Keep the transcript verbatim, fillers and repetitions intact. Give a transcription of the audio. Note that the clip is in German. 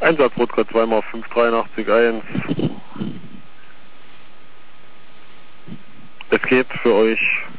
Einsatz Wodka zwei mal fünf acht drei eins. Es geht für euch